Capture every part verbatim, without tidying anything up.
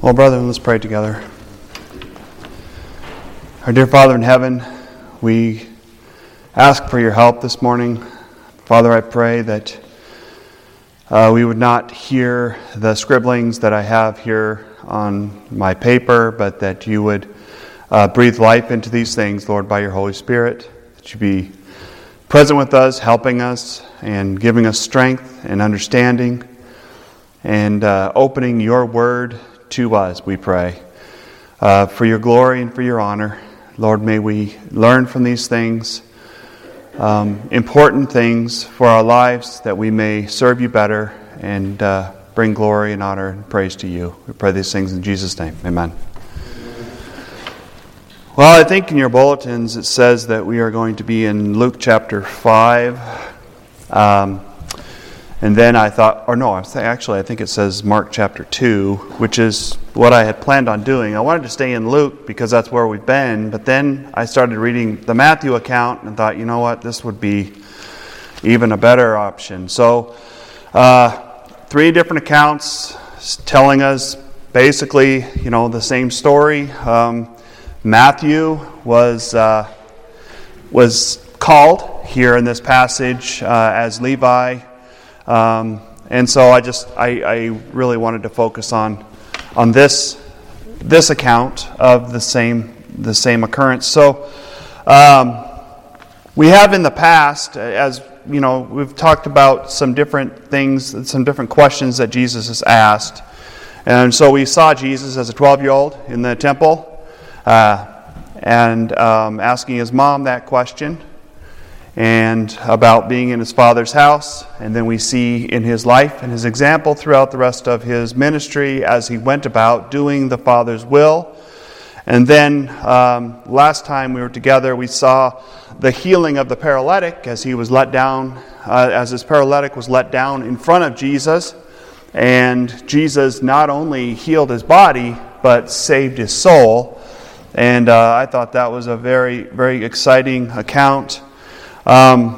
Well, brethren, let's pray together. Our dear Father in heaven, we ask for your help this morning. Father, I pray that uh, we would not hear the scribblings that I have here on my paper, but that you would uh, breathe life into these things, Lord, by your Holy Spirit, that you be present with us, helping us, and giving us strength and understanding, and uh, opening your word to us, we pray, uh, for your glory and for your honor. Lord, may we learn from these things, um, important things for our lives, that we may serve you better and uh, bring glory and honor and praise to you. We pray these things in Jesus' name. Amen. Well, I think in your bulletins it says that we are going to be in Luke chapter five. Um, And then I thought, or no, actually I think it says Mark chapter two, which is what I had planned on doing. I wanted to stay in Luke because that's where we've been, but then I started reading the Matthew account and thought, you know what, this would be even a better option. So, uh, three different accounts telling us basically, you know, the same story. Um, Matthew was uh, was called here in this passage uh, as Levi. Um, and so I just I, I really wanted to focus on on this this account of the same the same occurrence. So um, we have in the past, as you know, we've talked about some different things, some different questions that Jesus has asked. And so we saw Jesus as a twelve-year-old in the temple uh, and um, asking his mom that question, and about being in his Father's house. And then we see in his life and his example throughout the rest of his ministry as he went about doing the Father's will. And then um, last time we were together, we saw the healing of the paralytic as he was let down, uh, as his paralytic was let down in front of Jesus. And Jesus not only healed his body, but saved his soul. And uh, I thought that was a very, very exciting account. Um,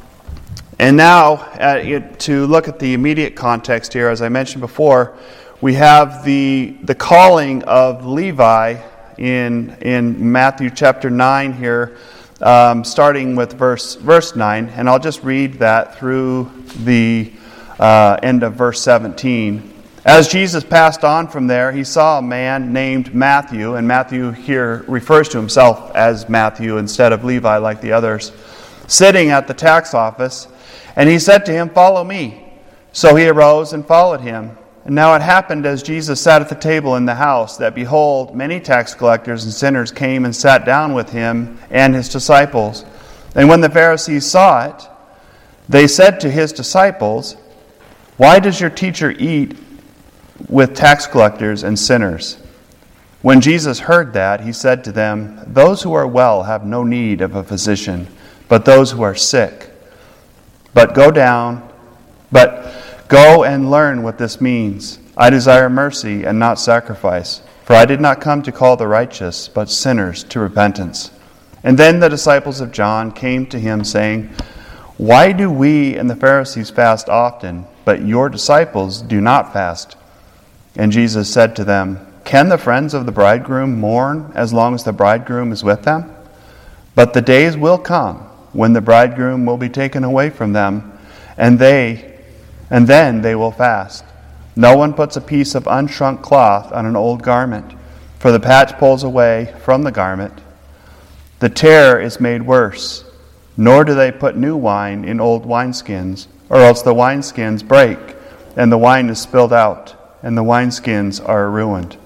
and now, uh, it, to look at the immediate context here, as I mentioned before, we have the the calling of Levi in in Matthew chapter nine here, um, starting with verse verse nine, and I'll just read that through the uh, end of verse seventeen. As Jesus passed on from there, he saw a man named Matthew, and Matthew here refers to himself as Matthew instead of Levi like the others, sitting at the tax office, and he said to him, "Follow me." So he arose and followed him. And now it happened as Jesus sat at the table in the house, that behold, many tax collectors and sinners came and sat down with him and his disciples. And when the Pharisees saw it, they said to his disciples, "Why does your teacher eat with tax collectors and sinners?" When Jesus heard that, he said to them, "Those who are well have no need of a physician, but those who are sick. But go down, but go and learn what this means. I desire mercy and not sacrifice, for I did not come to call the righteous, but sinners to repentance." And then the disciples of John came to him, saying, "Why do we and the Pharisees fast often, but your disciples do not fast?" And Jesus said to them, "Can the friends of the bridegroom mourn as long as the bridegroom is with them? But the days will come when the bridegroom will be taken away from them, and they, and then they will fast. No one puts a piece of unshrunk cloth on an old garment, for the patch pulls away from the garment. The tear is made worse. Nor do they put new wine in old wineskins, or else the wineskins break, and the wine is spilled out, and the wineskins are ruined.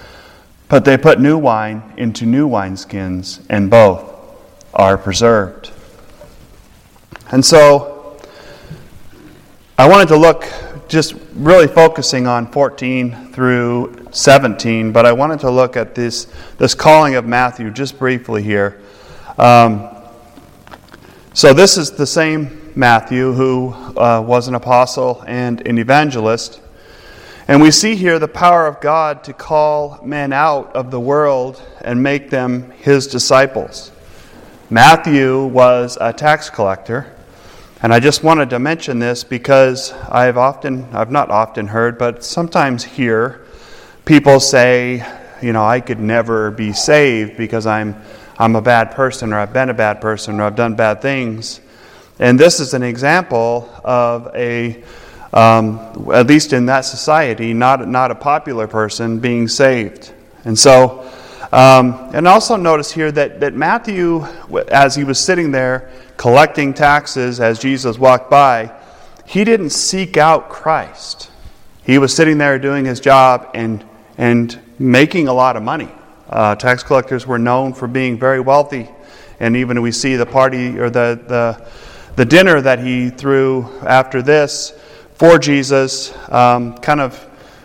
But they put new wine into new wineskins, and both are preserved." And so, I wanted to look, just really focusing on fourteen through seventeen, but I wanted to look at this this calling of Matthew just briefly here. Um, so this is the same Matthew who uh, was an apostle and an evangelist. And we see here the power of God to call men out of the world and make them his disciples. Matthew was a tax collector. And I just wanted to mention this because I've often, I've not often heard, but sometimes hear people say, you know, I could never be saved because I'm I'm a bad person, or I've been a bad person, or I've done bad things. And this is an example of a, um, at least in that society, not not a popular person being saved. And so, um, and also notice here that, that Matthew, as he was sitting there collecting taxes as Jesus walked by, he didn't seek out Christ. He was sitting there doing his job and and making a lot of money. Uh, tax collectors were known for being very wealthy, and even we see the party or the the, the dinner that he threw after this for Jesus um, kind of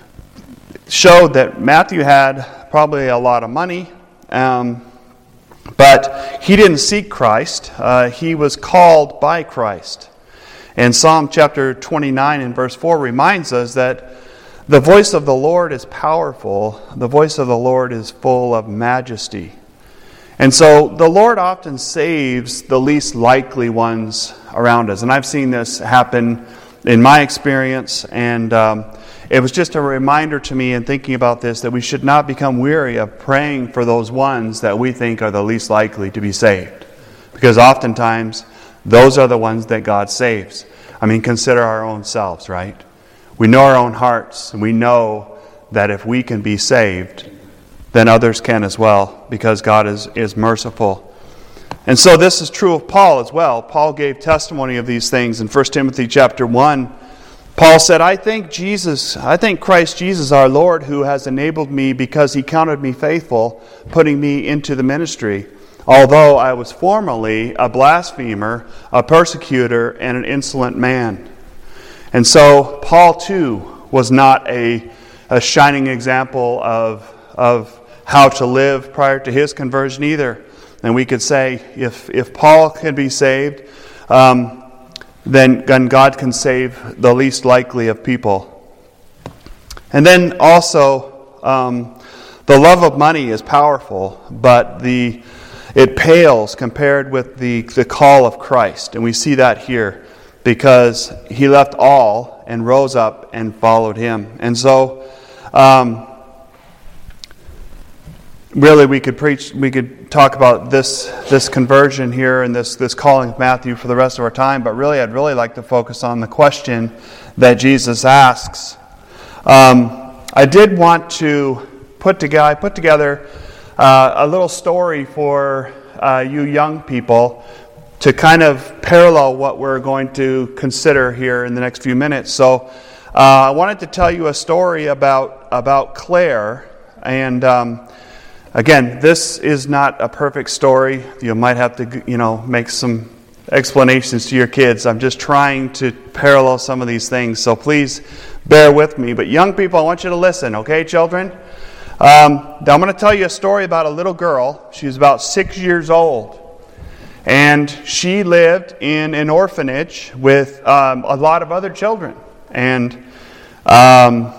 showed that Matthew had probably a lot of money, um, but he didn't seek Christ. Uh, he was called by Christ. And Psalm chapter twenty-nine and verse four reminds us that the voice of the Lord is powerful. The voice of the Lord is full of majesty. And so the Lord often saves the least likely ones around us. And I've seen this happen in my experience. And um, it was just a reminder to me in thinking about this that we should not become weary of praying for those ones that we think are the least likely to be saved. Because oftentimes, those are the ones that God saves. I mean, consider our own selves, right? We know our own hearts, and we know that if we can be saved, then others can as well, because God is, is merciful. And so this is true of Paul as well. Paul gave testimony of these things in First Timothy chapter one. Paul said, I thank Jesus, I thank Christ Jesus our Lord, who has enabled me because he counted me faithful, putting me into the ministry. Although I was formerly a blasphemer, a persecutor, and an insolent man. And so Paul too was not a, a shining example of, of how to live prior to his conversion either. And we could say if, if Paul can be saved, um, then, then God can save the least likely of people. And then also, um, the love of money is powerful, but the it pales compared with the, the call of Christ. And we see that here, because he left all and rose up and followed him. And so, um, really, we could preach, we could talk about this this conversion here and this this calling of Matthew for the rest of our time. But really, I'd really like to focus on the question that Jesus asks. Um, I did want to put together, I put together uh, a little story for uh, you young people, to kind of parallel what we're going to consider here in the next few minutes. So uh, I wanted to tell you a story about about Claire. And um, again, this is not a perfect story. You might have to, you know, make some explanations to your kids. I'm just trying to parallel some of these things. So please bear with me. But young people, I want you to listen, okay, children? Um, now I'm going to tell you a story about a little girl. She was about six years old. And she lived in an orphanage with um, a lot of other children. And um,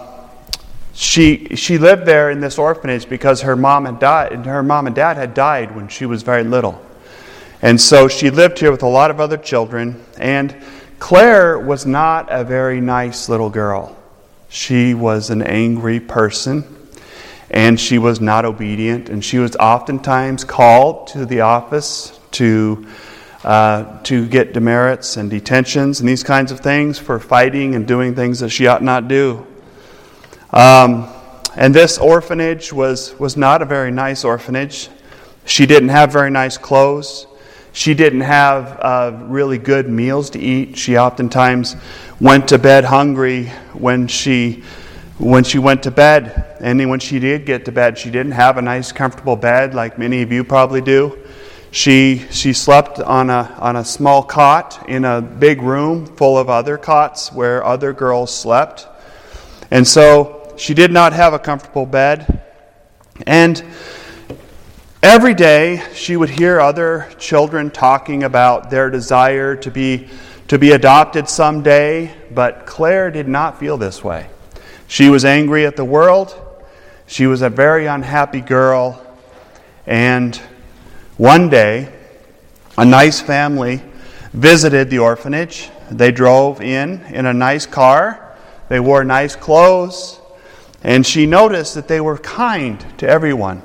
she she lived there in this orphanage because her mom had died, and her mom and dad had died when she was very little. And so she lived here with a lot of other children. And Claire was not a very nice little girl. She was an angry person, and she was not obedient. And she was oftentimes called to the office to uh, to get demerits and detentions and these kinds of things for fighting and doing things that she ought not do. Um, and this orphanage was, was not a very nice orphanage. She didn't have very nice clothes. She didn't have uh, really good meals to eat. She oftentimes went to bed hungry when she when she went to bed. And when she did get to bed, she didn't have a nice, comfortable bed like many of you probably do. She she slept on a on a small cot in a big room full of other cots where other girls slept. And so she did not have a comfortable bed. And every day she would hear other children talking about their desire to be to be adopted someday, but Claire did not feel this way. She was angry at the world. She was a very unhappy girl. And one day, a nice family visited the orphanage. They drove in in a nice car. They wore nice clothes. And she noticed that they were kind to everyone.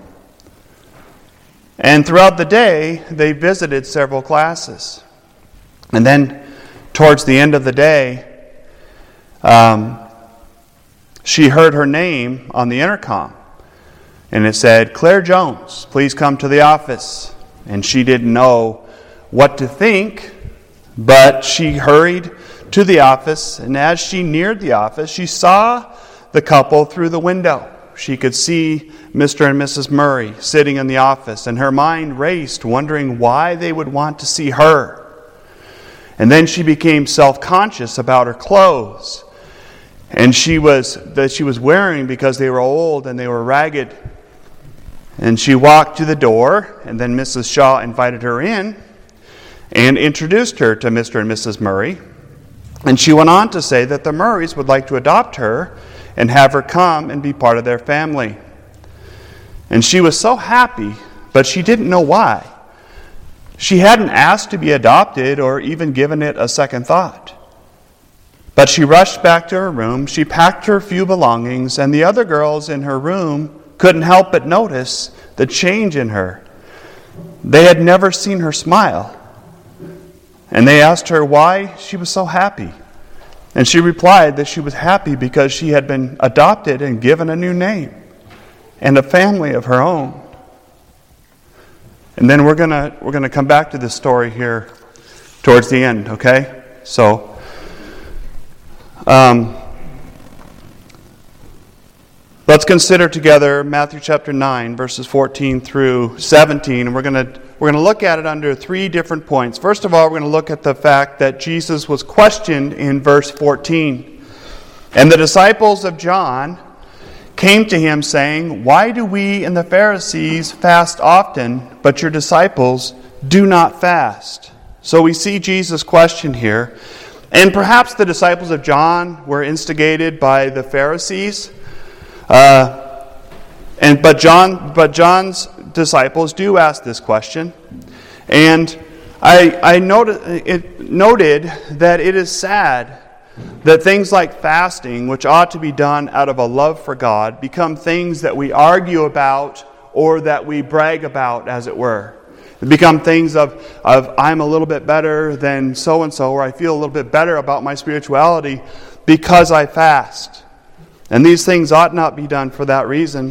And throughout the day, they visited several classes. And then, towards the end of the day, um, she heard her name on the intercom. And it said, "Claire Jones, please come to the office." And she didn't know what to think, but she hurried to the office. And as she neared the office, she saw the couple through the window. She could see Mister and Missus Murray sitting in the office, and her mind raced, wondering why they would want to see her. And then she became self-conscious about her clothes, and she was that she was wearing because they were old and they were ragged. And she walked to the door, and then Missus Shaw invited her in and introduced her to Mister and Missus Murray. And she went on to say that the Murrays would like to adopt her and have her come and be part of their family. And she was so happy, but she didn't know why. She hadn't asked to be adopted or even given it a second thought. But she rushed back to her room, she packed her few belongings, and the other girls in her room couldn't help but notice the change in her. They had never seen her smile. And they asked her why she was so happy. And she replied that she was happy because she had been adopted and given a new name and a family of her own. And then we're gonna we're gonna come back to this story here towards the end, okay? So, um, let's consider together Matthew chapter nine, verses fourteen through seventeen, and we're gonna we're gonna look at it under three different points. First of all, we're gonna look at the fact that Jesus was questioned in verse fourteen. And the disciples of John came to him saying, "Why do we and the Pharisees fast often, but your disciples do not fast?" So we see Jesus' question here. And perhaps the disciples of John were instigated by the Pharisees. Uh, and but John, but John's disciples do ask this question, and I I noted it noted that it is sad that things like fasting, which ought to be done out of a love for God, become things that we argue about or that we brag about, as it were. They become things of of I'm a little bit better than so and so, or I feel a little bit better about my spirituality because I fast. And these things ought not be done for that reason.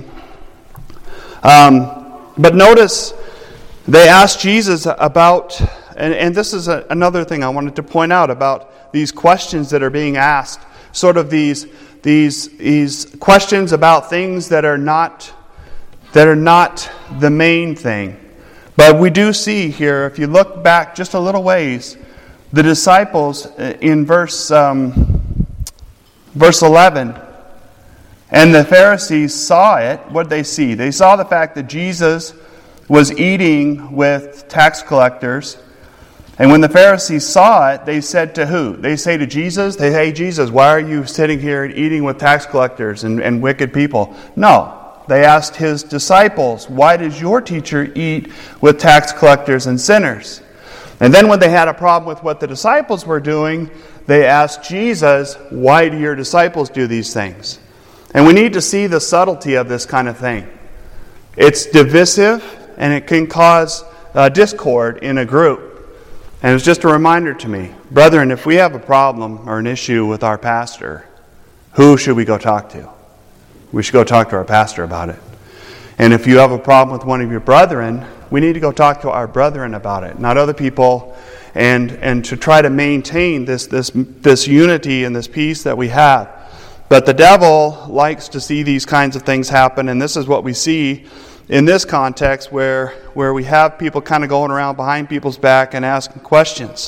Um, but notice they asked Jesus about, and, and this is a, another thing I wanted to point out about these questions that are being asked, sort of these these these questions about things that are not that are not the main thing. But we do see here, if you look back just a little ways, the disciples in verse um, verse eleven. And the Pharisees saw it. What did they see? They saw the fact that Jesus was eating with tax collectors. And when the Pharisees saw it, they said to who? They say to Jesus, they say, "Hey, Jesus, why are you sitting here and eating with tax collectors and, and wicked people?" No. They asked his disciples, "Why does your teacher eat with tax collectors and sinners?" And then when they had a problem with what the disciples were doing, they asked Jesus, "Why do your disciples do these things?" And we need to see the subtlety of this kind of thing. It's divisive, and it can cause uh, discord in a group. And it was just a reminder to me, brethren, if we have a problem or an issue with our pastor, who should we go talk to? We should go talk to our pastor about it. And if you have a problem with one of your brethren, we need to go talk to our brethren about it, not other people, and and to try to maintain this this this unity and this peace that we have. But the devil likes to see these kinds of things happen, and this is what we see in this context where, where we have people kind of going around behind people's back and asking questions.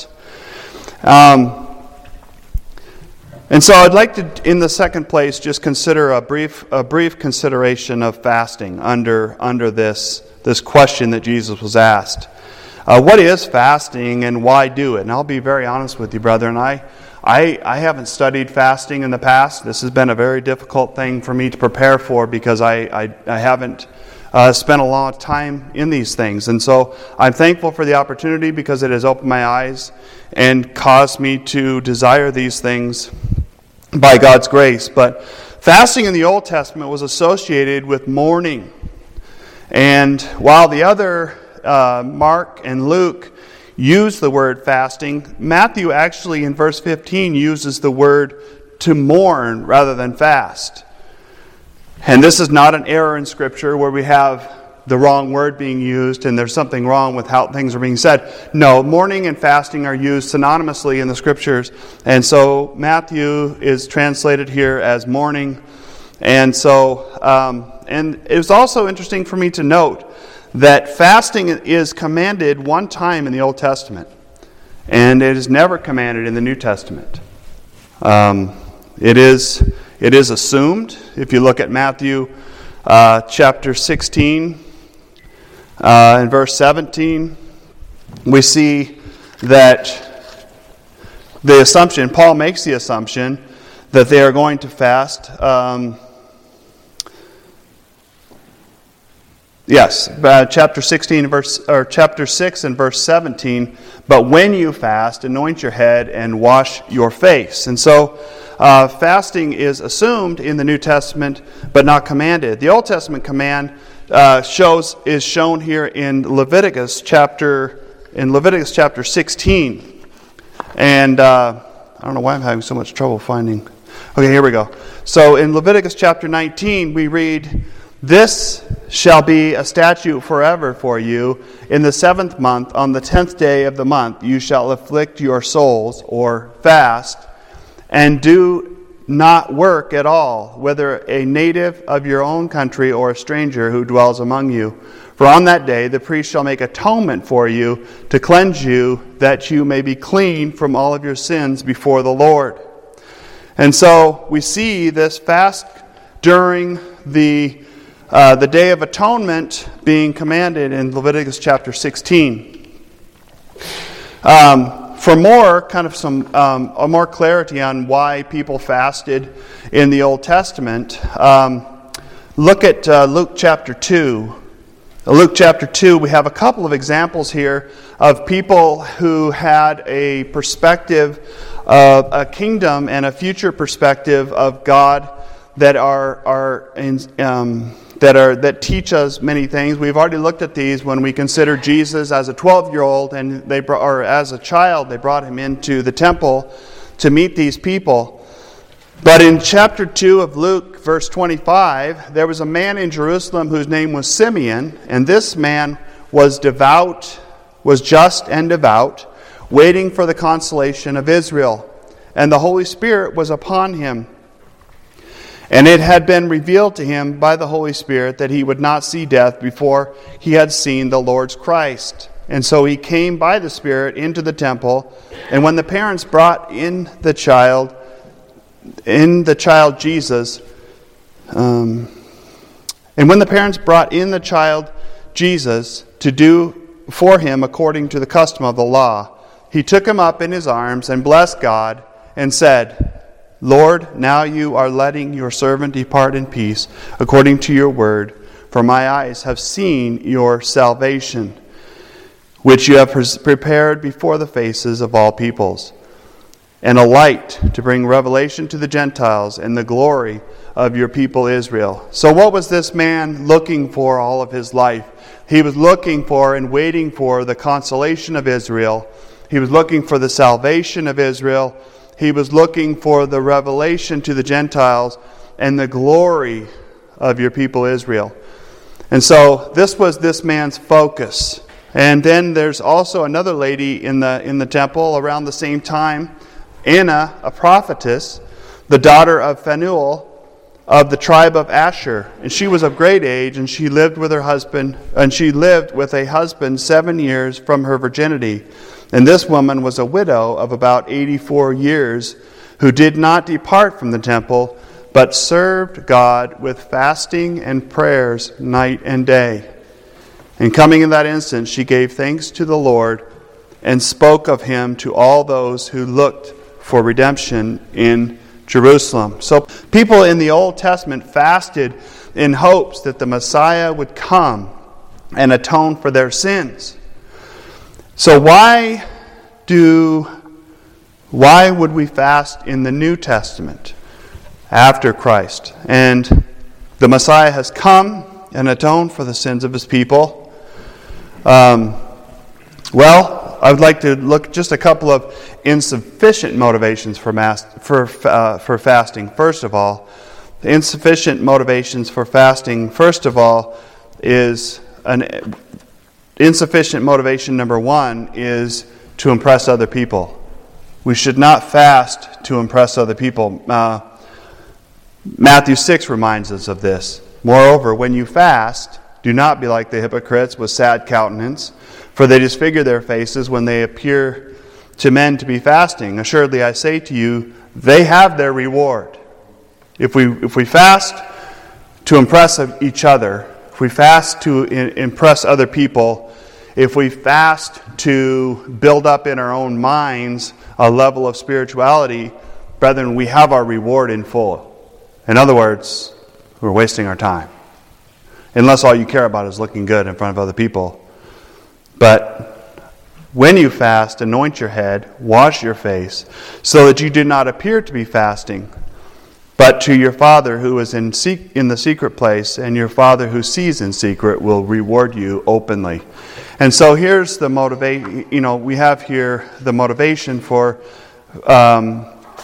Um, and so I'd like to, in the second place, just consider a brief a brief consideration of fasting under under this, this question that Jesus was asked. Uh, what is fasting and why do it? And I'll be very honest with you, brethren. I I, I haven't studied fasting in the past. This has been a very difficult thing for me to prepare for because I, I, I haven't uh, spent a lot of time in these things. And so I'm thankful for the opportunity because it has opened my eyes and caused me to desire these things by God's grace. But Fasting in the Old Testament was associated with mourning. And while the other, uh, Mark and Luke, use the word fasting, Matthew actually in verse fifteen uses the word to mourn rather than fast. And this is not an error in Scripture where we have the wrong word being used and there's something wrong with how things are being said. No, mourning and fasting are used synonymously in the Scriptures. And so Matthew is translated here as mourning. And so, um, and it was also interesting for me to note that fasting is commanded one time in the Old Testament. And it is never commanded in the New Testament. Um, it is it is assumed, if you look at Matthew uh, chapter sixteen, Uh, in verse seventeen, we see that the assumption, Paul makes the assumption that they are going to fast. Um, yes, uh, chapter sixteen, verse or chapter six and verse seventeen. But when you fast, anoint your head and wash your face. And so, uh, fasting is assumed in the New Testament, but not commanded. The Old Testament command Uh, shows is shown here in Leviticus chapter in Leviticus chapter sixteen, and uh, I don't know why I'm having so much trouble finding. Okay, here we go. So in Leviticus chapter nineteen, we read, "This shall be a statute forever for you. In the seventh month, on the tenth day of the month, you shall afflict your souls," or fast, "and do not work at all, whether a native of your own country or a stranger who dwells among you. For on that day the priest shall make atonement for you to cleanse you, that you may be clean from all of your sins before the Lord." And so we see this fast during the uh, the Day of Atonement being commanded in Leviticus chapter sixteen. Um, For more, kind of some um, a more clarity on why people fasted in the Old Testament, um, look at uh, Luke chapter two. Luke chapter two, we have a couple of examples here of people who had a perspective of a kingdom and a future perspective of God that are are in, um, that are that teach us many things. We've already looked at these when we consider Jesus as a twelve-year-old, and they brought, or as a child, they brought him into the temple to meet these people. But in chapter two of Luke, verse twenty-five, there was a man in Jerusalem whose name was Simeon, and this man was devout, was just and devout, waiting for the consolation of Israel. And the Holy Spirit was upon him. And it had been revealed to him by the Holy Spirit that he would not see death before he had seen the Lord's Christ. And so he came by the Spirit into the temple. And when the parents brought in the child, in the child Jesus, um, and when the parents brought in the child Jesus to do for him according to the custom of the law, he took him up in his arms and blessed God and said, "Lord, now you are letting your servant depart in peace according to your word, for my eyes have seen your salvation, which you have prepared before the faces of all peoples, and a light to bring revelation to the Gentiles and the glory of your people Israel." So what was this man looking for all of his life? He was looking for and waiting for the consolation of Israel. He was looking for the salvation of Israel. He was looking for the revelation to the Gentiles and the glory of your people Israel. And so this was this man's focus. And then there's also another lady in the in the temple around the same time, Anna, a prophetess, the daughter of Phanuel of the tribe of Asher. And she was of great age, and she lived with her husband, and she lived with a husband seven years from her virginity. And this woman was a widow of about eighty-four years, who did not depart from the temple, but served God with fasting and prayers night and day. And coming in that instant, she gave thanks to the Lord and spoke of him to all those who looked for redemption in Jerusalem. So people in the Old Testament fasted in hopes that the Messiah would come and atone for their sins. So why do why would we fast in the New Testament? after Christ. And the Messiah has come and atoned for the sins of his people. Um, well, I would like to look just a couple of insufficient motivations for mas- for uh, for fasting. First of all, the insufficient motivations for fasting, first of all, is an insufficient motivation number one is to impress other people. We should not fast to impress other people. Uh, Matthew six reminds us of this. Moreover, when you fast, do not be like the hypocrites with sad countenance, for they disfigure their faces when they appear to men to be fasting. Assuredly, I say to you, they have their reward. If we if we fast to impress each other, if we fast to impress other people, if we fast to build up in our own minds a level of spirituality, brethren, we have our reward in full. In other words, we're wasting our time. Unless all you care about is looking good in front of other people. But when you fast, anoint your head, wash your face, so that you do not appear to be fasting, but to your Father who is in se- in the secret place, and your Father who sees in secret will reward you openly. And so here's the motivation. You know, we have here the motivation for um,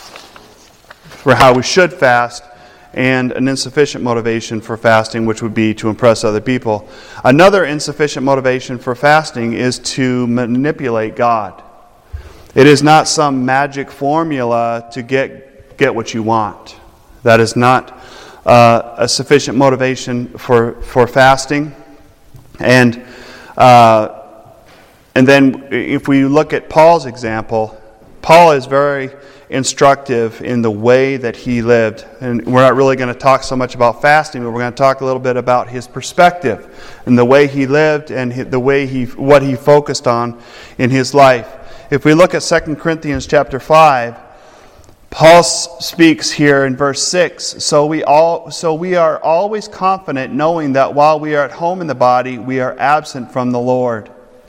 for how we should fast, and an insufficient motivation for fasting, which would be to impress other people. Another insufficient motivation for fasting is to manipulate God. It is not some magic formula to get get what you want. That is not uh, a sufficient motivation for, for fasting. And uh, and then if we look at Paul's example, Paul is very instructive in the way that he lived. And we're not really going to talk so much about fasting, but we're going to talk a little bit about his perspective and the way he lived and the way he what he focused on in his life. If we look at Second Corinthians chapter five, Paul speaks here in verse six, so we all so we are always confident, knowing that while we are at home in the body, we are absent from the Lord.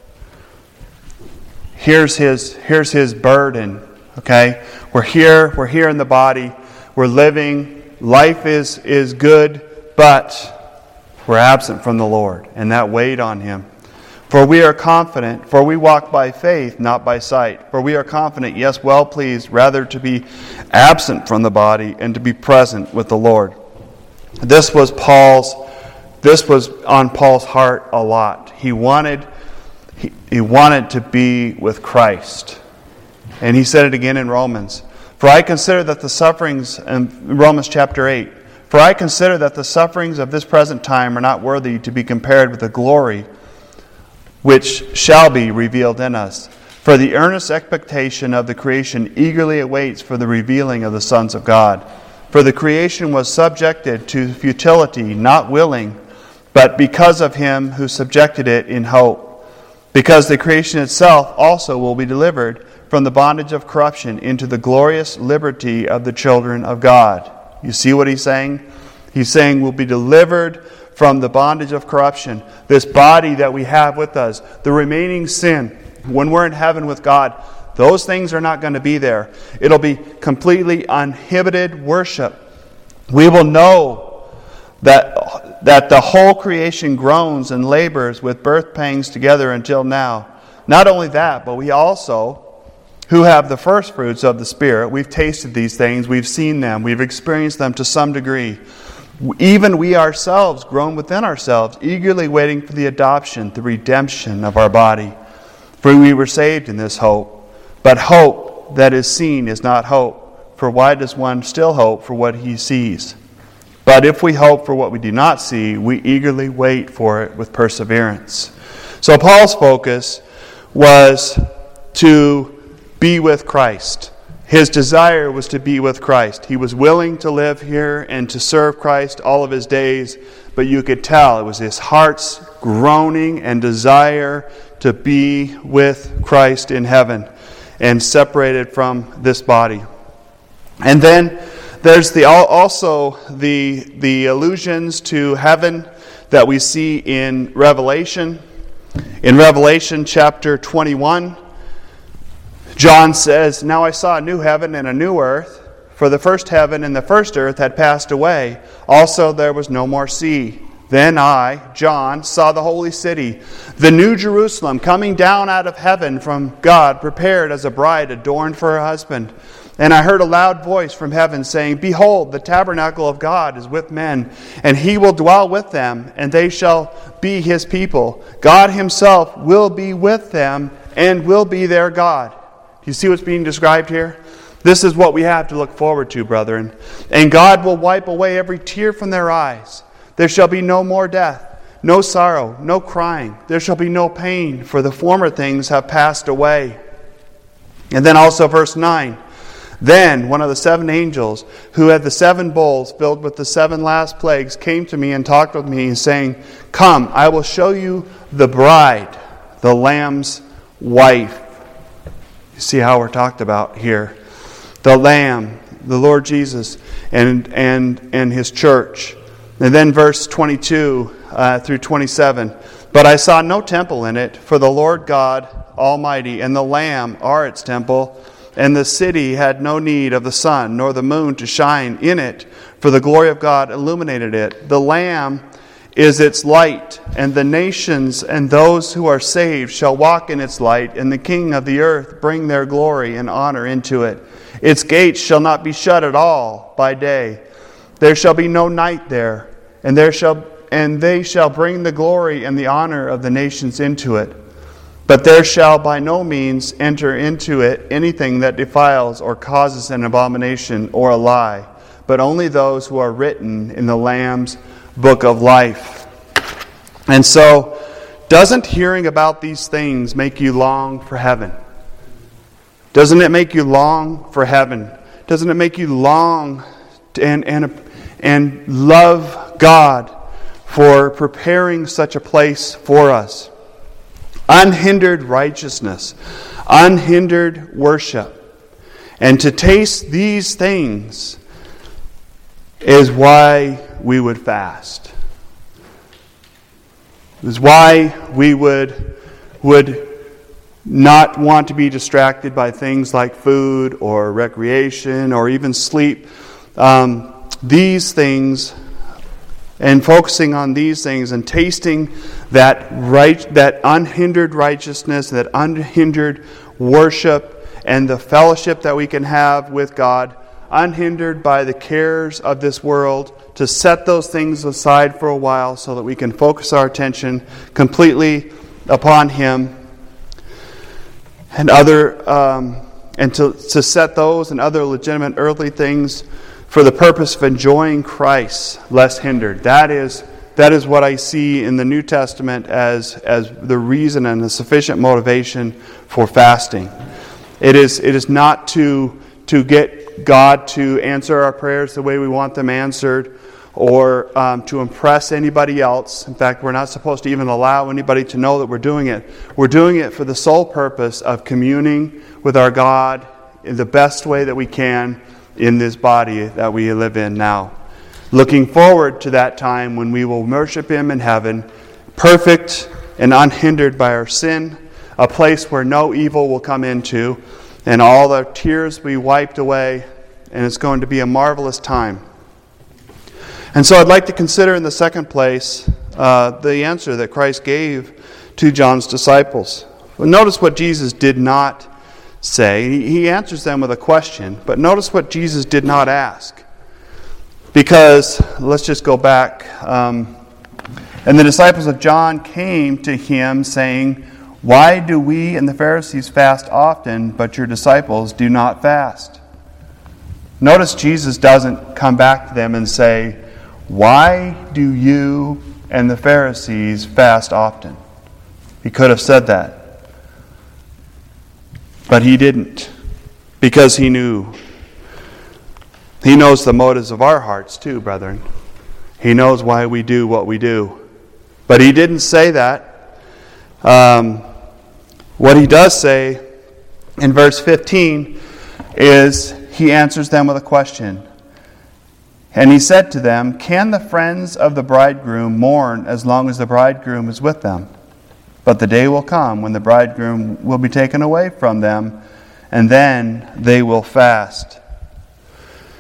Here's his here's his burden. Okay? We're here, we're here in the body, we're living, life is, is good, but we're absent from the Lord, and that weighed on him. For we are confident, for we walk by faith, not by sight. For we are confident, yes, well pleased, rather to be absent from the body and to be present with the Lord. This was Paul's, this was on Paul's heart a lot. He wanted, he, he wanted to be with Christ. And he said it again in Romans. For I consider that the sufferings, in Romans chapter eight, for I consider that the sufferings of this present time are not worthy to be compared with the glory which shall be revealed in us. For the earnest expectation of the creation eagerly awaits for the revealing of the sons of God. For the creation was subjected to futility, not willing, but because of him who subjected it in hope. Because the creation itself also will be delivered from the bondage of corruption into the glorious liberty of the children of God. You see what he's saying? He's saying we'll be delivered from the bondage of corruption. This body that we have with us, the remaining sin, when we're in heaven with God, those things are not going to be there. It'll be completely uninhibited worship. We will know that, that the whole creation groans and labors with birth pangs together until now. Not only that, but we also, who have the first fruits of the Spirit, we've tasted these things, we've seen them, we've experienced them to some degree. Even we ourselves groan within ourselves, eagerly waiting for the adoption, the redemption of our body. For we were saved in this hope. But hope that is seen is not hope. For why does one still hope for what he sees? But if we hope for what we do not see, we eagerly wait for it with perseverance. So Paul's focus was to be with Christ. His desire was to be with Christ. He was willing to live here and to serve Christ all of his days, but you could tell it was his heart's groaning and desire to be with Christ in heaven and separated from this body. And then there's the also the the allusions to heaven that we see in Revelation. In Revelation chapter twenty-one, John says, "Now I saw a new heaven and a new earth, for the first heaven and the first earth had passed away. Also there was no more sea. Then I, John, saw the holy city, the new Jerusalem, coming down out of heaven from God, prepared as a bride adorned for her husband. And I heard a loud voice from heaven saying, Behold, the tabernacle of God is with men, and he will dwell with them, and they shall be his people. God himself will be with them and will be their God. Do you see what's being described here? This is what we have to look forward to, brethren. And God will wipe away every tear from their eyes. There shall be no more death, no sorrow, no crying. There shall be no pain, for the former things have passed away. And then also verse nine. Then one of the seven angels, who had the seven bowls filled with the seven last plagues, came to me and talked with me, saying, Come, I will show you the bride, the Lamb's wife. You see how we're talked about here. The Lamb, the Lord Jesus, and and and his church. And then verse twenty-two uh, through twenty-seven. But I saw no temple in it, for the Lord God Almighty and the Lamb are its temple. And the city had no need of the sun nor the moon to shine in it, for the glory of God illuminated it. The Lamb is its light, and the nations and those who are saved shall walk in its light, and the King of the earth bring their glory and honor into it. Its gates shall not be shut at all by day. There shall be no night there, and there shall and they shall bring the glory and the honor of the nations into it. But there shall by no means enter into it anything that defiles or causes an abomination or a lie, but only those who are written in the Lamb's book of life. And so, doesn't hearing about these things make you long for heaven? Doesn't it make you long for heaven? Doesn't it make you long and and and love God for preparing such a place for us? Unhindered righteousness, unhindered worship. And to taste these things is why we would fast. Is why we would would not want to be distracted by things like food or recreation or even sleep. Um, these things, and focusing on these things and tasting that right, that unhindered righteousness, that unhindered worship, and the fellowship that we can have with God, unhindered by the cares of this world, to set those things aside for a while so that we can focus our attention completely upon Him, and other um, and to, to set those and other legitimate earthly things for the purpose of enjoying Christ less hindered. That is that is what I see in the New Testament as as the reason and the sufficient motivation for fasting. It is it is not to to get God to answer our prayers the way we want them answered, or um, to impress anybody else. In fact, we're not supposed to even allow anybody to know that we're doing it. We're doing it for the sole purpose of communing with our God in the best way that we can in this body that we live in now. Looking forward to that time when we will worship Him in heaven, perfect and unhindered by our sin, a place where no evil will come into, and all the tears will be wiped away, and it's going to be a marvelous time. And so I'd like to consider in the second place uh, the answer that Christ gave to John's disciples. Well, notice what Jesus did not say. He, he answers them with a question, but notice what Jesus did not ask. Because, let's just go back. Um, and the disciples of John came to him saying, Why do we and the Pharisees fast often, but your disciples do not fast? Notice Jesus doesn't come back to them and say, Why do you and the Pharisees fast often? He could have said that. But he didn't, because he knew. He knows the motives of our hearts too, brethren. He knows why we do what we do. But he didn't say that. Um, what he does say in verse fifteen is he answers them with a question. And he said to them, Can the friends of the bridegroom mourn as long as the bridegroom is with them? But the day will come when the bridegroom will be taken away from them, and then they will fast.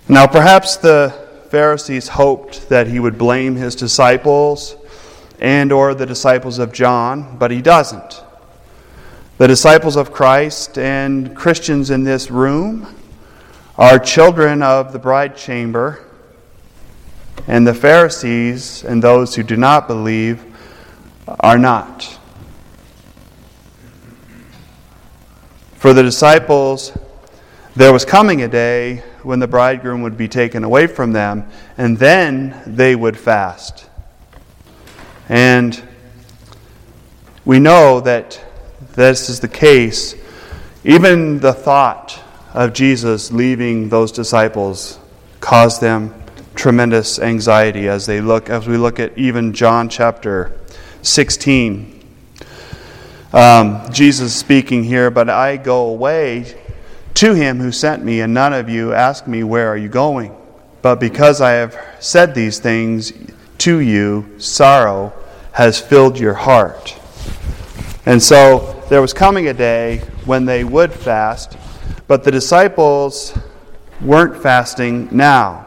Now perhaps the Pharisees hoped that he would blame his disciples and or the disciples of John, but he doesn't. The disciples of Christ and Christians in this room are children of the bride chamber, and the Pharisees and those who do not believe are not. For the disciples, there was coming a day when the bridegroom would be taken away from them, and then they would fast. And we know that this is the case. Even the thought of Jesus leaving those disciples caused them tremendous anxiety as they look as we look at even John chapter sixteen. Um, Jesus speaking here, but I go away to him who sent me, and none of you ask me, where are you going? But because I have said these things to you, sorrow has filled your heart. And so there was coming a day when they would fast, but the disciples weren't fasting now.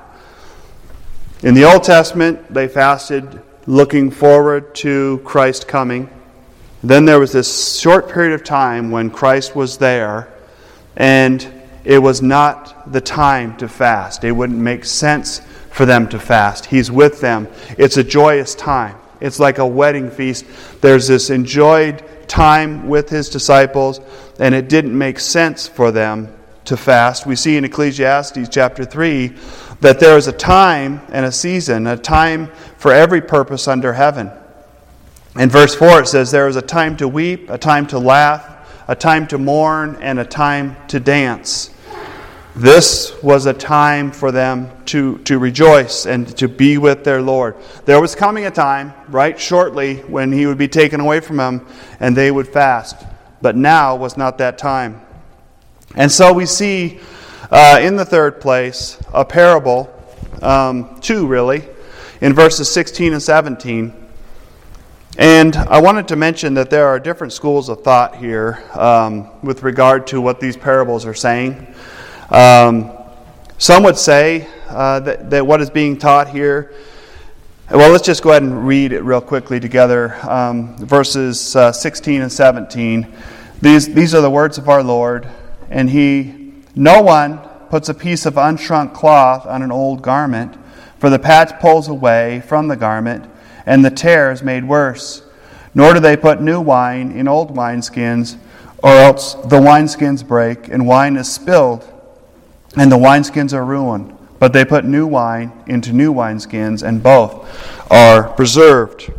In the Old Testament, they fasted looking forward to Christ coming. Then there was this short period of time when Christ was there, and it was not the time to fast. It wouldn't make sense for them to fast. He's with them. It's a joyous time. It's like a wedding feast. There's this enjoyed time with his disciples, and it didn't make sense for them to fast. We see in Ecclesiastes chapter three that there is a time and a season, a time for every purpose under heaven. In verse four it says, there is a time to weep, a time to laugh, a time to mourn, and a time to dance. This was a time for them to, to rejoice and to be with their Lord. There was coming a time, right, shortly, when he would be taken away from them and they would fast. But now was not that time. And so we see uh, in the third place a parable, um, two really, in verses sixteen and seventeen. And I wanted to mention that there are different schools of thought here um, with regard to what these parables are saying. Um, some would say uh, that, that what is being taught here, well, let's just go ahead and read it real quickly together. Um, verses uh, sixteen and seventeen. These these are the words of our Lord, and he, no one puts a piece of unshrunk cloth on an old garment, for the patch pulls away from the garment, and the tear is made worse. Nor do they put new wine in old wineskins, or else the wineskins break, and wine is spilled, and the wineskins are ruined. But they put new wine into new wineskins, and both are preserved.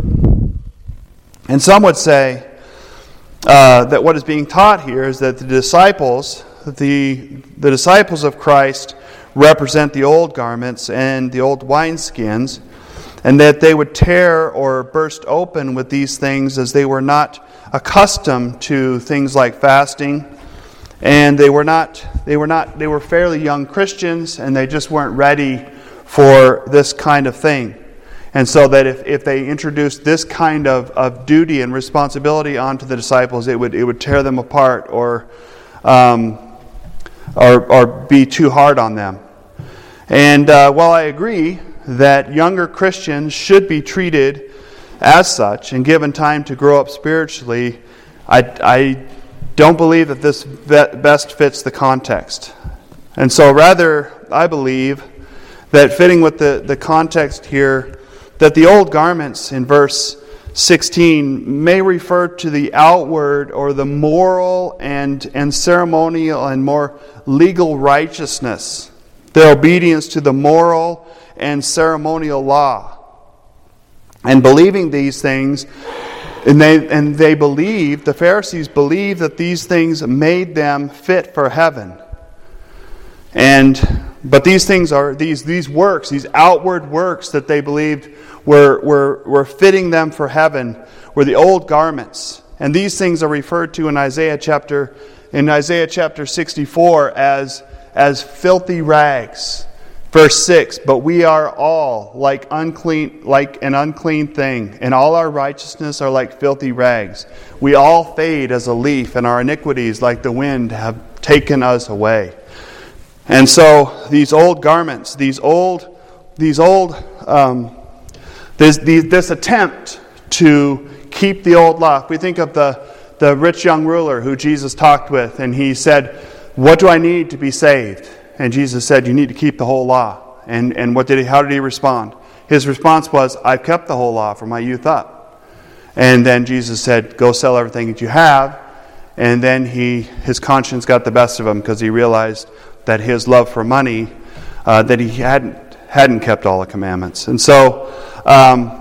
And some would say uh, that what is being taught here is that the disciples, the, the disciples of Christ represent the old garments and the old wineskins, and that they would tear or burst open with these things as they were not accustomed to things like fasting. And they were not, they were not, they were fairly young Christians, and they just weren't ready for this kind of thing. And so that if, if they introduced this kind of, of duty and responsibility onto the disciples, it would it would tear them apart or, um, or, or be too hard on them. And uh, while I agree that younger Christians should be treated as such and given time to grow up spiritually, I, I don't believe that this best fits the context. And so rather, I believe that fitting with the, the context here, that the old garments in verse sixteen may refer to the outward or the moral and, and ceremonial and more legal righteousness, their obedience to the moral and ceremonial law. And believing these things, And they and they believed, the Pharisees believed that these things made them fit for heaven. And but these things are these these works, these outward works that they believed were were were fitting them for heaven were the old garments. And these things are referred to in Isaiah chapter in Isaiah chapter sixty-four as as filthy rags. Verse six, but we are all like unclean, like an unclean thing, and all our righteousness are like filthy rags. We all fade as a leaf, and our iniquities like the wind have taken us away. And so these old garments, these old, these old, um, this, these, this attempt to keep the old law. If we think of the, the rich young ruler who Jesus talked with, and he said, "What do I need to be saved?" And Jesus said, "You need to keep the whole law." And and what did he? How did he respond? His response was, "I've kept the whole law from my youth up." And then Jesus said, "Go sell everything that you have." And then he, his conscience got the best of him because he realized that his love for money, uh, that he hadn't hadn't kept all the commandments. And so, um,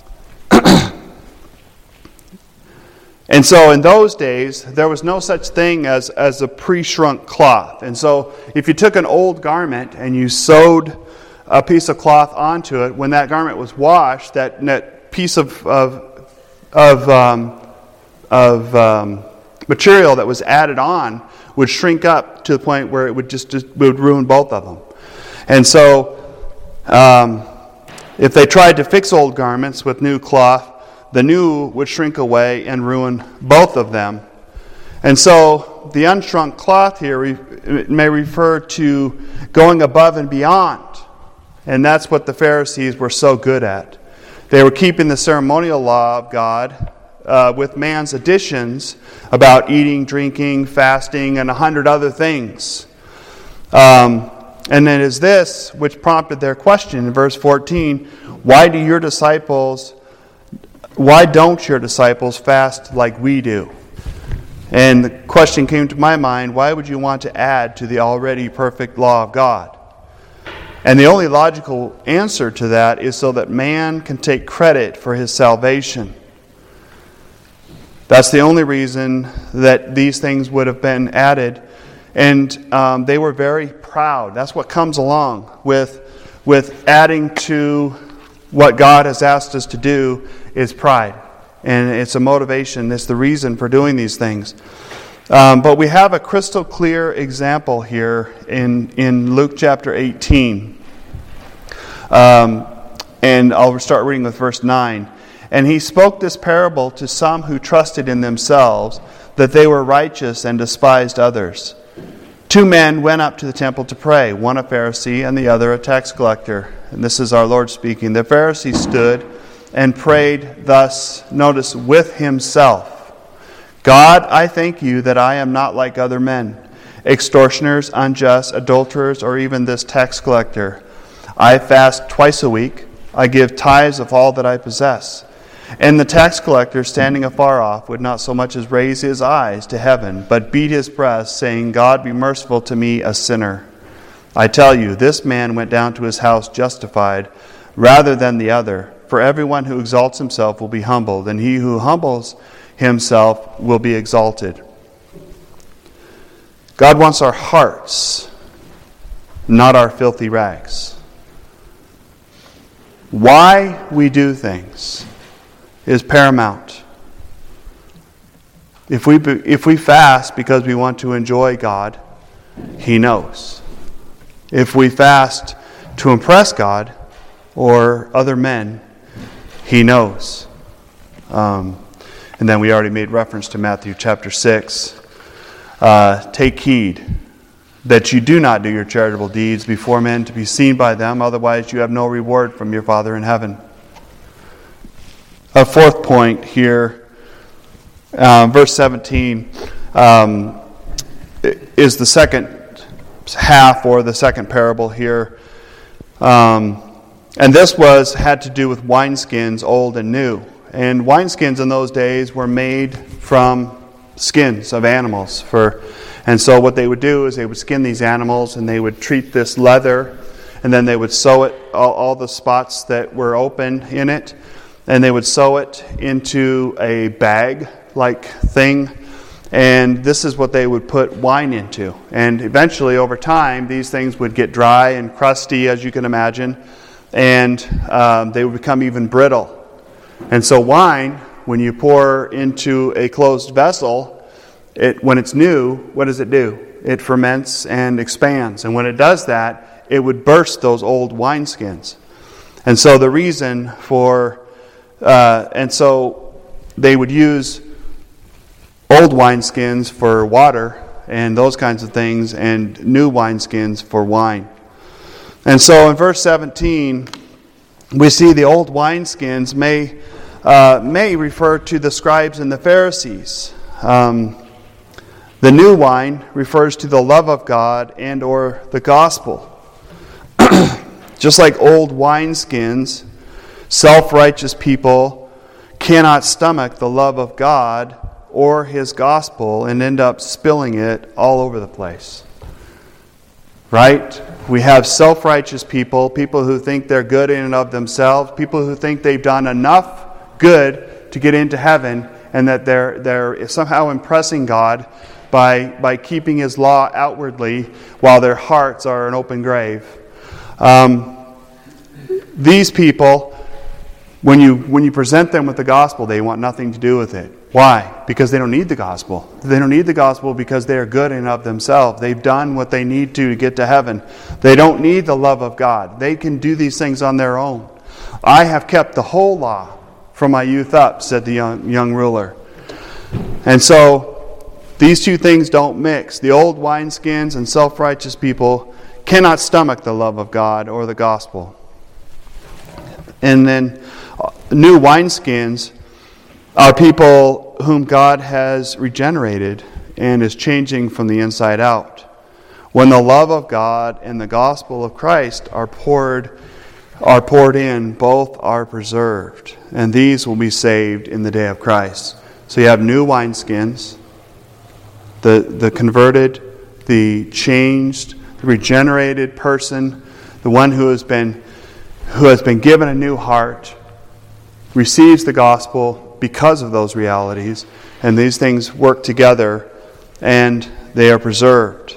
and so in those days, there was no such thing as as a pre-shrunk cloth. And so, if you took an old garment and you sewed a piece of cloth onto it, when that garment was washed, that that piece of of of um, of um, material that was added on would shrink up to the point where it would just, just would ruin both of them. And so, um, if they tried to fix old garments with new cloth, the new would shrink away and ruin both of them. And so, the unshrunk cloth here it may refer to going above and beyond. And that's what the Pharisees were so good at. They were keeping the ceremonial law of God Uh, with man's additions about eating, drinking, fasting, and a hundred other things. Um, and it is this which prompted their question in verse fourteen, why do your disciples, why don't your disciples fast like we do? And the question came to my mind, why would you want to add to the already perfect law of God? And the only logical answer to that is so that man can take credit for his salvation. That's the only reason that these things would have been added. And um, they were very proud. That's what comes along with, with adding to what God has asked us to do is pride. And it's a motivation. It's the reason for doing these things. Um, but we have a crystal clear example here in, in Luke chapter eighteen. Um, and I'll start reading with verse nine. And he spoke this parable to some who trusted in themselves that they were righteous and despised others. Two men went up to the temple to pray, one a Pharisee and the other a tax collector. And this is our Lord speaking. The Pharisee stood and prayed thus, notice, with himself. God, I thank you that I am not like other men, extortioners, unjust, adulterers, or even this tax collector. I fast twice a week. I give tithes of all that I possess. And the tax collector, standing afar off, would not so much as raise his eyes to heaven, but beat his breast, saying, God, be merciful to me, a sinner. I tell you, this man went down to his house justified rather than the other. For everyone who exalts himself will be humbled, and he who humbles himself will be exalted. God wants our hearts, not our filthy rags. Why we do things is paramount. If we if we fast because we want to enjoy God, He knows. If we fast to impress God or other men, He knows. Um, and then we already made reference to Matthew chapter six. Uh, take heed that you do not do your charitable deeds before men to be seen by them, otherwise you have no reward from your Father in heaven. A fourth point here, uh, verse seventeen, um, is the second half or the second parable here. Um, and this was had to do with wineskins, old and new. And wineskins in those days were made from skins of animals. For, and so what they would do is they would skin these animals and they would treat this leather, and then they would sew it, all, all the spots that were open in it, and they would sew it into a bag-like thing. And this is what they would put wine into. And eventually, over time, these things would get dry and crusty, as you can imagine, and um, they would become even brittle. And so wine, when you pour into a closed vessel, it when it's new, what does it do? It ferments and expands. And when it does that, it would burst those old wineskins. And so the reason for, uh, and so they would use old wineskins for water and those kinds of things, and new wineskins for wine. And so in verse seventeen, we see the old wineskins may uh, may refer to the scribes and the Pharisees. Um, the new wine refers to the love of God and or the gospel. Just like old wineskins, self-righteous people cannot stomach the love of God or His gospel and end up spilling it all over the place. Right? We have self-righteous people, people who think they're good in and of themselves, people who think they've done enough good to get into heaven, and that they're they're somehow impressing God by by keeping His law outwardly while their hearts are an open grave. Um, these people, when you when you present them with the gospel, they want nothing to do with it. Why? Because they don't need the gospel. They don't need the gospel because they are good in and of themselves. They've done what they need to to get to heaven. They don't need the love of God. They can do these things on their own. I have kept the whole law from my youth up, said the young, young ruler. And so, these two things don't mix. The old wineskins and self-righteous people cannot stomach the love of God or the gospel. And then, new wineskins are people whom God has regenerated and is changing from the inside out. When the love of God and the gospel of Christ are poured are poured in, both are preserved, and these will be saved in the day of Christ. So you have new wineskins, the the converted, the changed, the regenerated person, the one who has been who has been given a new heart, receives the gospel because of those realities, and these things work together and they are preserved.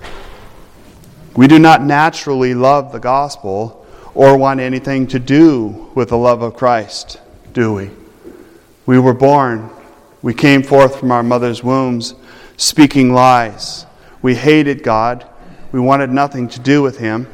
We do not naturally love the gospel or want anything to do with the love of Christ, do we? We were born, we came forth from our mother's wombs speaking lies. We hated God, we wanted nothing to do with Him.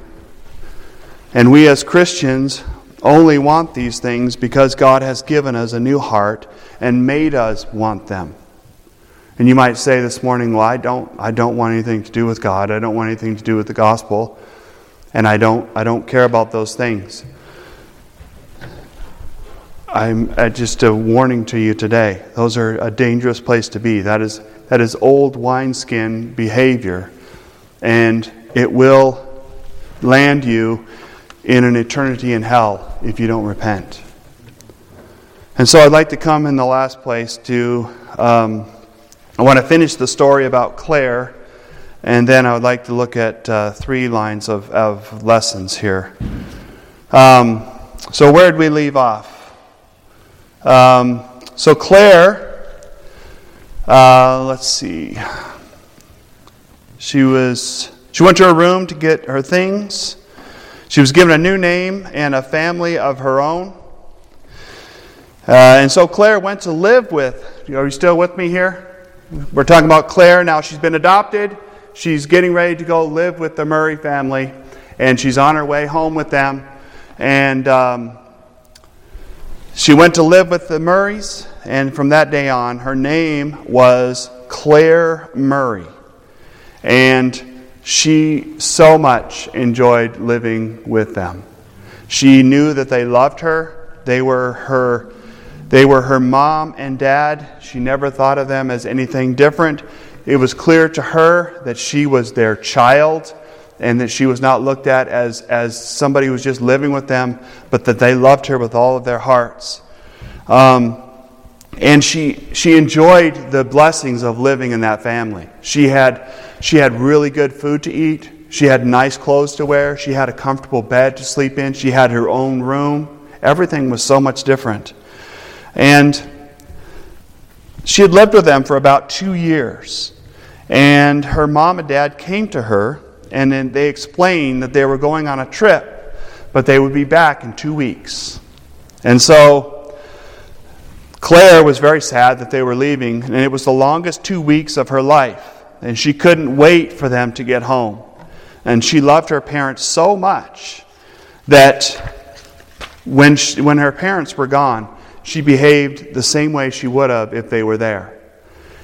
And we as Christians only want these things because God has given us a new heart and made us want them. And you might say this morning, well, I don't I don't want anything to do with God. I don't want anything to do with the gospel. And I don't I don't care about those things. I'm uh, just a warning to you today. Those are a dangerous place to be. That is that is old wineskin behavior. And it will land you in an eternity in hell if you don't repent. And so I'd like to come in the last place to, um, I want to finish the story about Claire, and then I would like to look at uh, three lines of, of lessons here. Um, so where did we leave off? Um, so Claire, uh, let's see, she was, she went to her room to get her things. She was given a new name and a family of her own. Uh, and so Claire went to live with, are you still with me here? We're talking about Claire. Now she's been adopted. She's getting ready to go live with the Murray family. And she's on her way home with them. And um, she went to live with the Murrays. And from that day on, her name was Claire Murray. And she so much enjoyed living with them. She knew that they loved her. They were her they were her mom and dad. She never thought of them as anything different. It was clear to her that she was their child and that she was not looked at as, as somebody who was just living with them, but that they loved her with all of their hearts. Um, and she she enjoyed the blessings of living in that family. She had She had really good food to eat. She had nice clothes to wear. She had a comfortable bed to sleep in. She had her own room. Everything was so much different. And she had lived with them for about two years. And her mom and dad came to her, and then they explained that they were going on a trip, but they would be back in two weeks. And so Claire was very sad that they were leaving, and it was the longest two weeks of her life. And she couldn't wait for them to get home. And she loved her parents so much that when she, when her parents were gone, she behaved the same way she would have if they were there.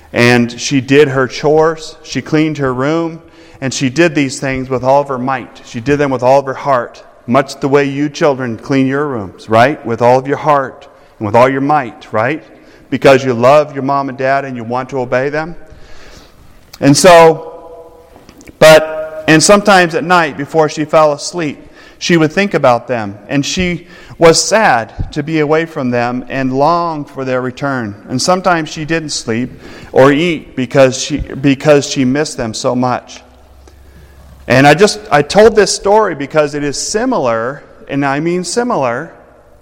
And she did her chores, she cleaned her room, and she did these things with all of her might. She did them with all of her heart, much the way you children clean your rooms, right? With all of your heart and with all your might, right? Because you love your mom and dad and you want to obey them. And so, but, and sometimes at night before she fell asleep, she would think about them, and she was sad to be away from them and longed for their return. And sometimes she didn't sleep or eat because she because she missed them so much. And I just I told this story because it is similar, and I mean similar,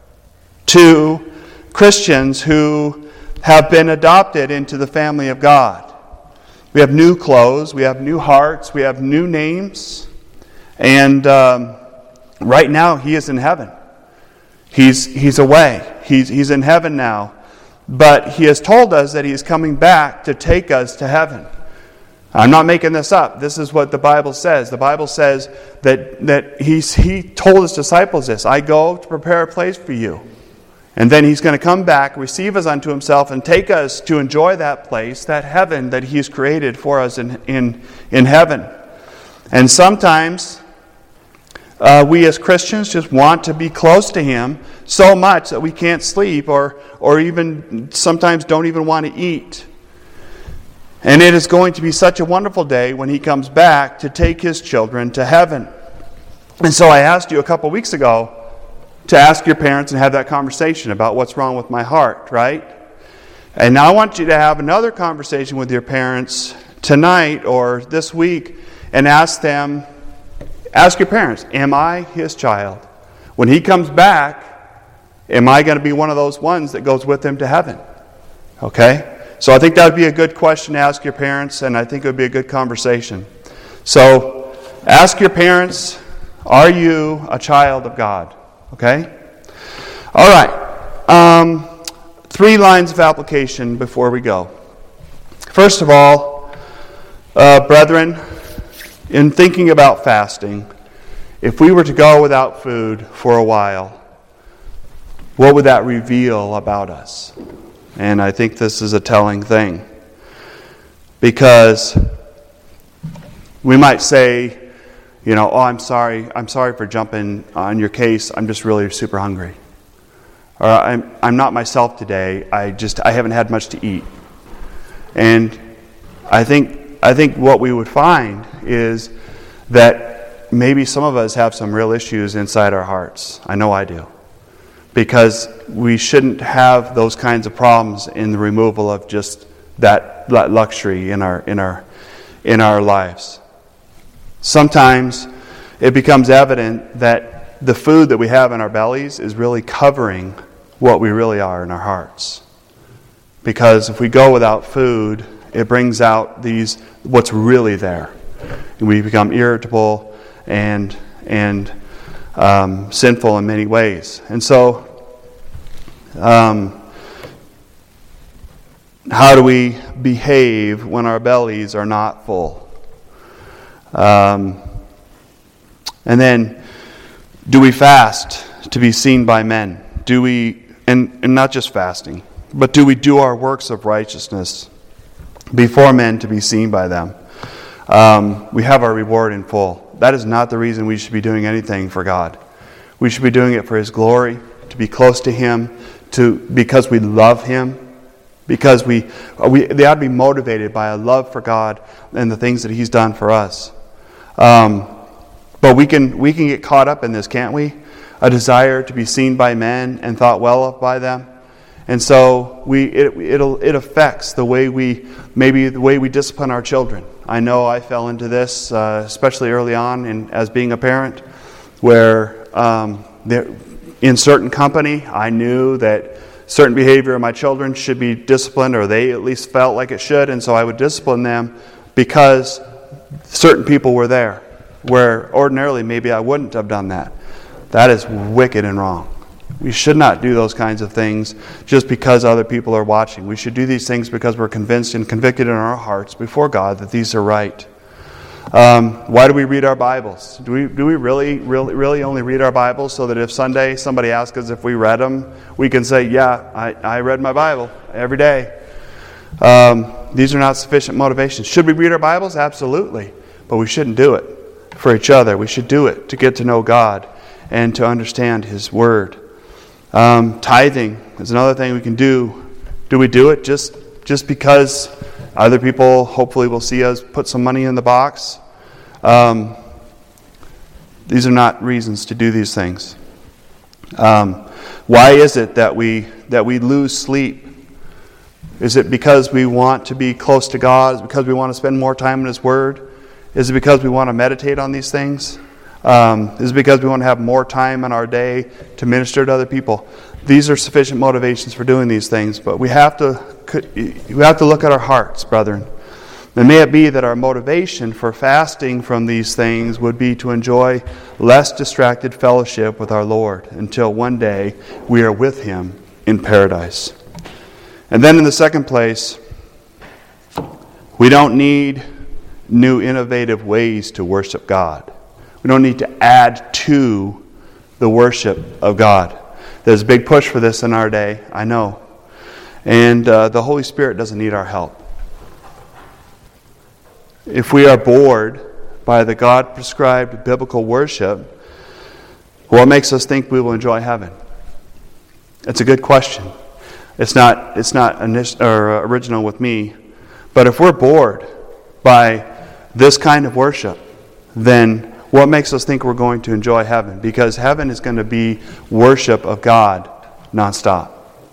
to Christians who have been adopted into the family of God. We have new clothes, we have new hearts, we have new names, and um, right now, he is in heaven. He's he's away. He's he's in heaven now. But he has told us that he is coming back to take us to heaven. I'm not making this up. This is what the Bible says. The Bible says that, that he's, he told his disciples this. I go to prepare a place for you. And then he's going to come back, receive us unto himself, and take us to enjoy that place, that heaven that he's created for us in, in, in heaven. And sometimes Uh, we as Christians just want to be close to him so much that we can't sleep or, or even sometimes don't even want to eat. And it is going to be such a wonderful day when he comes back to take his children to heaven. And so I asked you a couple weeks ago to ask your parents and have that conversation about what's wrong with my heart, right? And now I want you to have another conversation with your parents tonight or this week and ask them, Ask your parents, am I his child? When he comes back, am I going to be one of those ones that goes with him to heaven? Okay? So I think that would be a good question to ask your parents, and I think it would be a good conversation. So ask your parents, are you a child of God? Okay? All right. Um, three lines of application before we go. First of all, uh, brethren, in thinking about fasting, if we were to go without food for a while, what would that reveal about us? And I think this is a telling thing. Because we might say, you know, oh, I'm sorry, I'm sorry for jumping on your case, I'm just really super hungry. Or I'm I'm not myself today, I just I haven't had much to eat. And I think I think what we would find is that maybe some of us have some real issues inside our hearts. I know I do. Because we shouldn't have those kinds of problems in the removal of just that, that luxury in our in our in our lives. Sometimes it becomes evident that the food that we have in our bellies is really covering what we really are in our hearts. Because if we go without food, it brings out these what's really there. We become irritable and and um, sinful in many ways. And so, um, how do we behave when our bellies are not full? Um, and then, do we fast to be seen by men? Do we, and, and not just fasting, but do we do our works of righteousness before men to be seen by them? Um, we have our reward in full. That is not the reason we should be doing anything for God. We should be doing it for His glory, to be close to Him, to because we love Him, because we, we they ought to be motivated by a love for God and the things that He's done for us. Um, but we can we can get caught up in this, can't we? A desire to be seen by men and thought well of by them. And so we it it'll, it affects the way we maybe the way we discipline our children. I know I fell into this, uh, especially early on in, as being a parent, where um, there, in certain company I knew that certain behavior of my children should be disciplined, or they at least felt like it should, and so I would discipline them because certain people were there, where ordinarily maybe I wouldn't have done that. That is wicked and wrong. We should not do those kinds of things just because other people are watching. We should do these things because we're convinced and convicted in our hearts before God that these are right. Um, why do we read our Bibles? Do we do we really, really, really only read our Bibles so that if Sunday somebody asks us if we read them, we can say, yeah, I, I read my Bible every day. Um, these are not sufficient motivations. Should we read our Bibles? Absolutely. But we shouldn't do it for each other. We should do it to get to know God and to understand His Word. Um, tithing is another thing we can do. Do we do it just, just because other people hopefully will see us put some money in the box? Um, these are not reasons to do these things. Um, why is it that we that we lose sleep? Is it because we want to be close to God? Is it because we want to spend more time in His Word? Is it because we want to meditate on these things? Um, is it because we want to have more time in our day to minister to other people? These are sufficient motivations for doing these things, but we have to we have to look at our hearts, brethren. And may it be that our motivation for fasting from these things would be to enjoy less distracted fellowship with our Lord until one day we are with Him in paradise. And then in the second place, we don't need new innovative ways to worship God. We don't need to add to the worship of God. There's a big push for this in our day, I know. And uh, the Holy Spirit doesn't need our help. If we are bored by the God-prescribed biblical worship, what makes us think we will enjoy heaven? It's a good question. It's not it's not init- or original with me. But if we're bored by this kind of worship, then what makes us think we're going to enjoy heaven? Because heaven is going to be worship of God nonstop.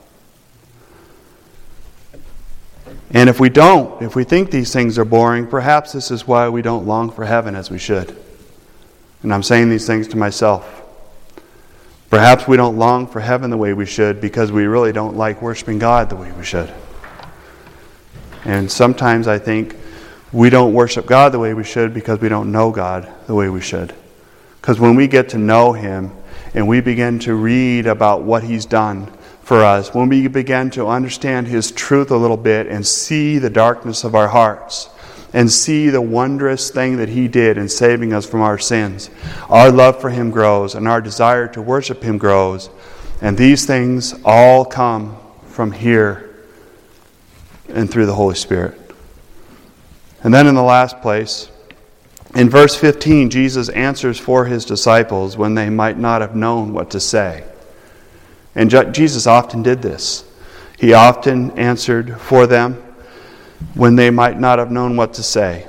And if we don't, if we think these things are boring, perhaps this is why we don't long for heaven as we should. And I'm saying these things to myself. Perhaps we don't long for heaven the way we should because we really don't like worshiping God the way we should. And sometimes I think we don't worship God the way we should because we don't know God the way we should. Because when we get to know Him and we begin to read about what He's done for us, when we begin to understand His truth a little bit and see the darkness of our hearts and see the wondrous thing that He did in saving us from our sins, our love for Him grows and our desire to worship Him grows. And these things all come from here and through the Holy Spirit. And then in the last place, in verse fifteen, Jesus answers for His disciples when they might not have known what to say. And Jesus often did this. He often answered for them when they might not have known what to say.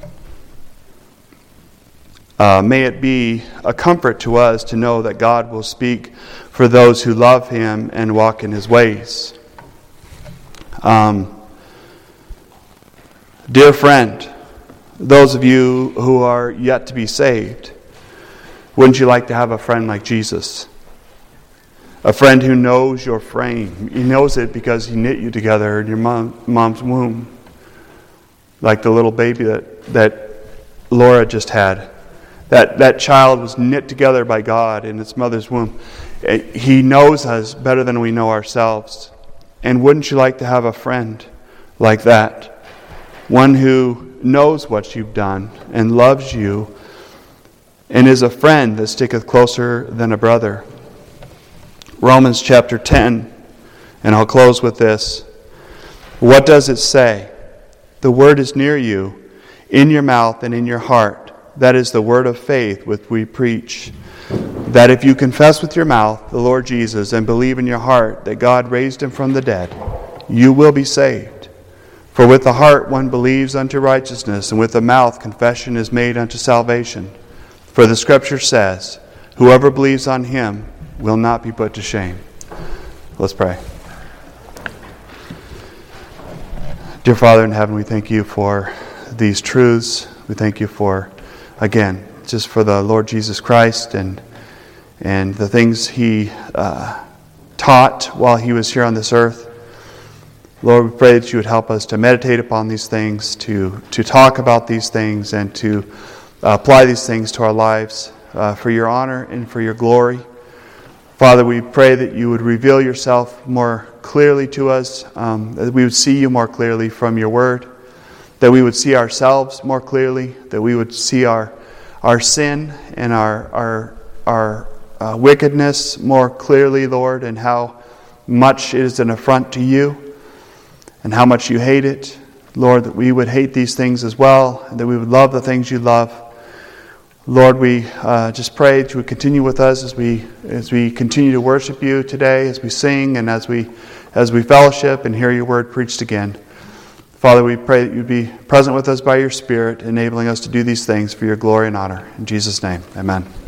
Uh, may it be a comfort to us to know that God will speak for those who love Him and walk in His ways. Um, dear friend, those of you who are yet to be saved, wouldn't you like to have a friend like Jesus? A friend who knows your frame. He knows it because He knit you together in your mom, mom's womb. Like the little baby that, that Laura just had. That, that child was knit together by God in its mother's womb. He knows us better than we know ourselves. And wouldn't you like to have a friend like that? One who knows what you've done and loves you and is a friend that sticketh closer than a brother. Romans chapter ten, and I'll close with this. What does it say? The word is near you, in your mouth and in your heart. That is the word of faith which we preach. That if you confess with your mouth the Lord Jesus and believe in your heart that God raised Him from the dead, you will be saved. For with the heart one believes unto righteousness, and with the mouth confession is made unto salvation. For the Scripture says, whoever believes on Him will not be put to shame. Let's pray. Dear Father in heaven, we thank You for these truths. We thank You for, again, just for the Lord Jesus Christ and and the things He uh, taught while He was here on this earth. Lord, we pray that You would help us to meditate upon these things, to, to talk about these things, and to uh, apply these things to our lives uh, for Your honor and for Your glory. Father, we pray that You would reveal Yourself more clearly to us, um, that we would see You more clearly from Your Word, that we would see ourselves more clearly, that we would see our our sin and our our our uh, wickedness more clearly, Lord, and how much it is an affront to You. and how much you hate it. Lord, that we would hate these things as well, and that we would love the things you love. Lord, we uh, just pray that you would continue with us as we as we continue to worship you today, as we sing, and as we as we fellowship and hear your word preached again. Father, we pray that you'd be present with us by your Spirit, enabling us to do these things for your glory and honor. In Jesus' name, amen.